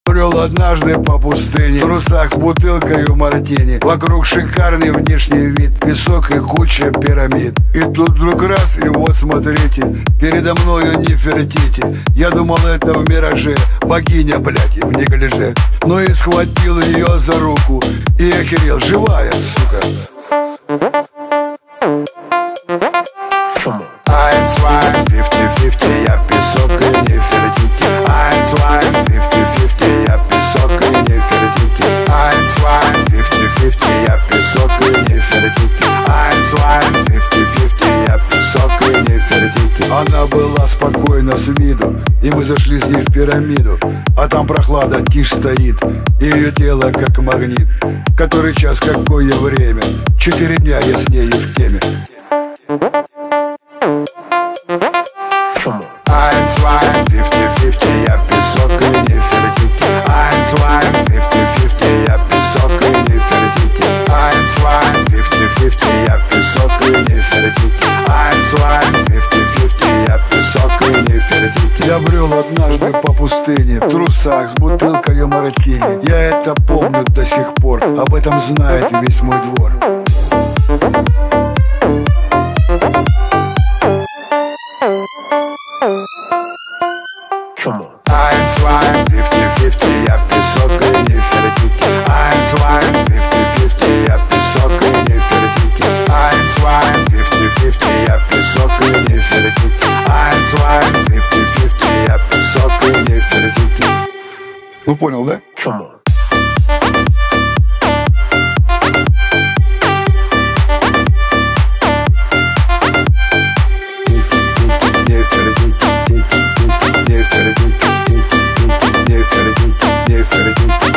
Брел однажды по пустыне, в трусах с бутылкой мартини. Вокруг шикарный внешний вид, песок и куча пирамид. И тут вдруг раз, и вот смотрите, передо мною Нефертити. Я думал, это в мираже богиня, блядь, и в неглиже. Ну и схватил ее за руку и охерел, живая, сука. Eins, zwei, 50-50, я песок и Нефертити. Eins, zwei, 50-50, я песок и Нефертити. Eins, zwei, 50-50, я песок и Нефертити. Eins, zwei, 50-50, я песок и Нефертити. Она была спокойна с виду, и мы зашли с ней в пирамиду. А там прохлада, тишь стоит, и ее тело как магнит. Который час, какое время, 4 дня я с нею в теме. Eins, zwei, 50-50, я песок и Нефертити. Eins, zwei, 50-50, я песок и Нефертити. Eins, zwei, 50-50, я песок и Нефертити. Eins, zwei, 50-50, я песок и Нефертити. Я брел однажды по пустыне, в трусах с бутылкой мартини. Я это помню до сих пор, об этом знает весь мой двор. Eins, zwei, 50-50, я песок и Нефертити. Eins, zwei, 50-50, я песок и Нефертити. Eins, zwei, 50-50, я песок и Нефертити. Eins, zwei, 50-50, я песок и Нефертити. Ну понял, да? Нефертити.